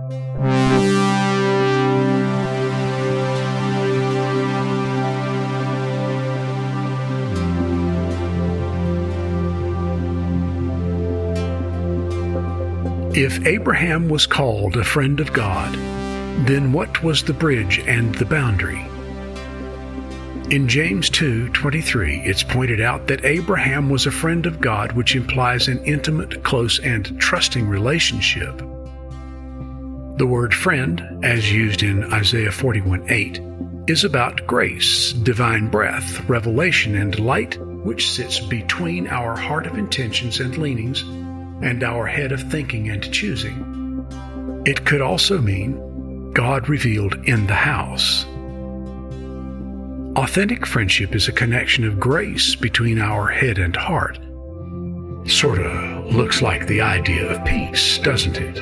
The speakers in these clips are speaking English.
If Abraham was called a friend of God, then what was the bridge and the boundary? In James 2:23, it's pointed out that Abraham was a friend of God, which implies an intimate, close, and trusting relationship. The word friend, as used in Isaiah 41:8, is about grace, divine breath, revelation, and light, which sits between our heart of intentions and leanings and our head of thinking and choosing. It could also mean God revealed in the house. Authentic friendship is a connection of grace between our head and heart. Sorta looks like the idea of peace, doesn't it?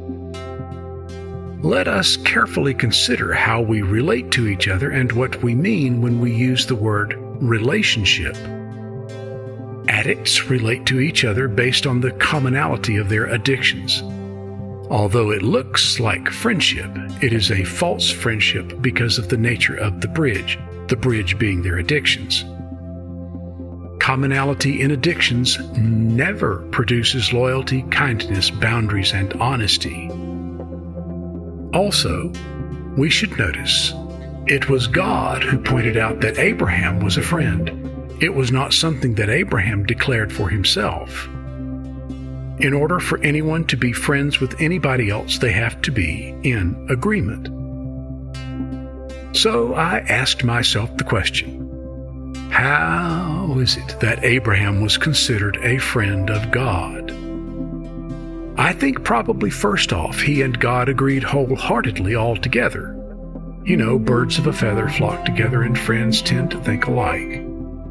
Let us carefully consider how we relate to each other and what we mean when we use the word relationship. Addicts relate to each other based on the commonality of their addictions. Although it looks like friendship, it is a false friendship because of the nature of the bridge being their addictions. Commonality in addictions never produces loyalty, kindness, boundaries, and honesty. Also, we should notice it was God who pointed out that Abraham was a friend. It was not something that Abraham declared for himself. In order for anyone to be friends with anybody else, they have to be in agreement. So I asked myself the question, how is it that Abraham was considered a friend of God? I think probably first off, he and God agreed wholeheartedly all together. You know, birds of a feather flock together and friends tend to think alike.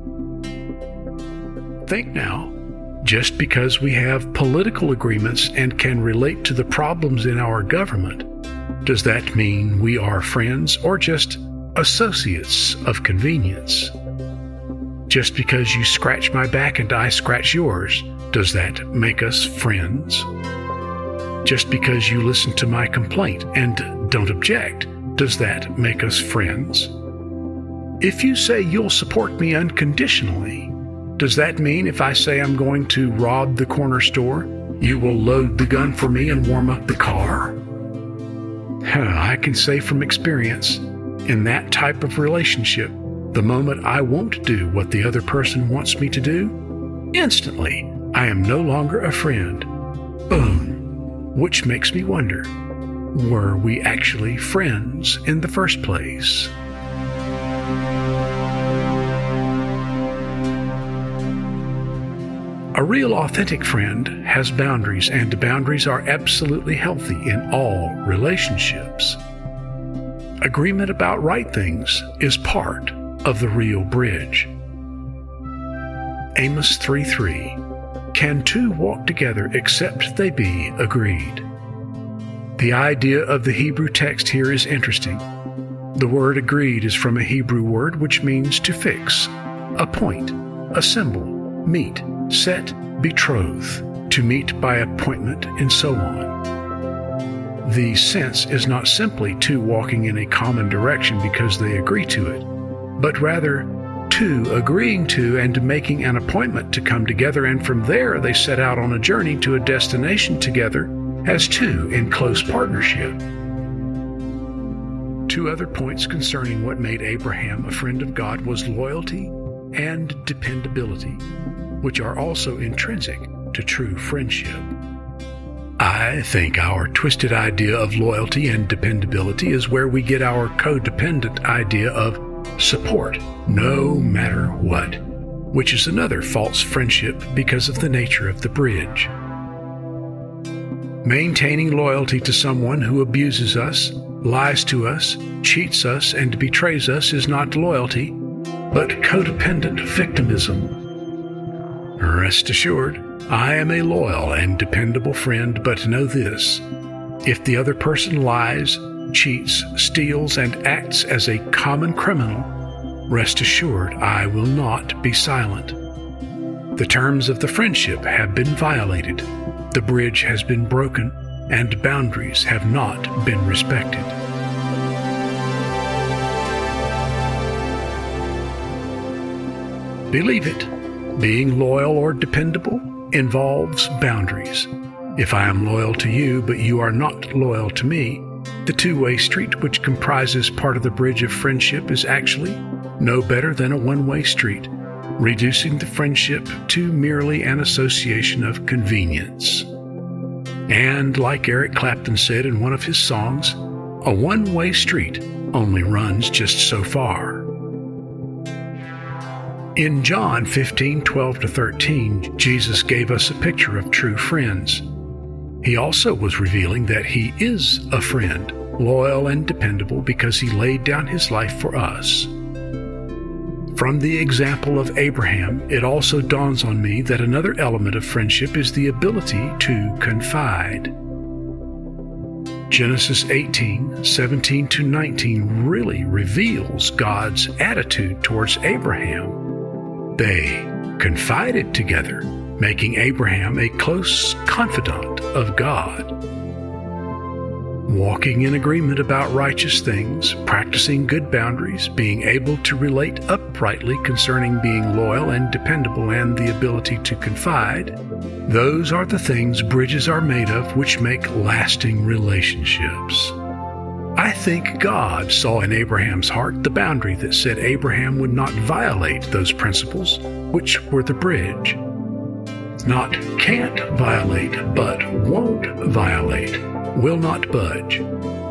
Think now, just because we have political agreements and can relate to the problems in our government, does that mean we are friends or just associates of convenience? Just because you scratch my back and I scratch yours, does that make us friends? Just because you listen to my complaint and don't object, does that make us friends? If you say you'll support me unconditionally, does that mean if I say I'm going to rob the corner store, you will load the gun for me and warm up the car? I can say from experience, in that type of relationship, the moment I won't do what the other person wants me to do, instantly I am no longer a friend. Boom. Which makes me wonder, were we actually friends in the first place? A real authentic friend has boundaries, and boundaries are absolutely healthy in all relationships. Agreement about right things is part of the real bridge. Amos 3:3, can two walk together except they be agreed? The idea of the Hebrew text here is interesting. The word agreed is from a Hebrew word which means to fix, appoint, assemble, meet, set, betroth, to meet by appointment, and so on. The sense is not simply two walking in a common direction because they agree to it, but rather two agreeing to and making an appointment to come together, and from there they set out on a journey to a destination together as two in close partnership. Two other points concerning what made Abraham a friend of God was loyalty and dependability, which are also intrinsic to true friendship. I think our twisted idea of loyalty and dependability is where we get our codependent idea of support, no matter what, which is another false friendship because of the nature of the bridge. Maintaining loyalty to someone who abuses us, lies to us, cheats us, and betrays us is not loyalty, but codependent victimism. Rest assured, I am a loyal and dependable friend, but know this: if the other person lies, cheats, steals, and acts as a common criminal, rest assured I will not be silent. The terms of the friendship have been violated, the bridge has been broken, and boundaries have not been respected. Believe it, being loyal or dependable involves boundaries. If I am loyal to you, but you are not loyal to me, the two-way street which comprises part of the bridge of friendship is actually no better than a one-way street, reducing the friendship to merely an association of convenience. And like Eric Clapton said in one of his songs, a one-way street only runs just so far. In John 15:12-13, Jesus gave us a picture of true friends. He also was revealing that he is a friend, loyal and dependable because he laid down his life for us. From the example of Abraham, it also dawns on me that another element of friendship is the ability to confide. Genesis 18:17-19 really reveals God's attitude towards Abraham. They confided together, making Abraham a close confidant of God. Walking in agreement about righteous things, practicing good boundaries, being able to relate uprightly concerning being loyal and dependable, and the ability to confide, those are the things bridges are made of which make lasting relationships. I think God saw in Abraham's heart the boundary that said Abraham would not violate those principles, which were the bridge. Not can't violate, but won't violate, will not budge.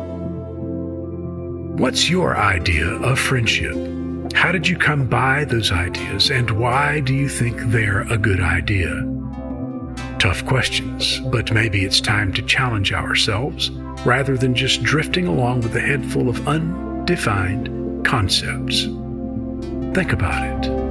What's your idea of friendship? How did you come by those ideas, and why do you think they're a good idea? Tough questions, but maybe it's time to challenge ourselves rather than just drifting along with a head full of undefined concepts. Think about it.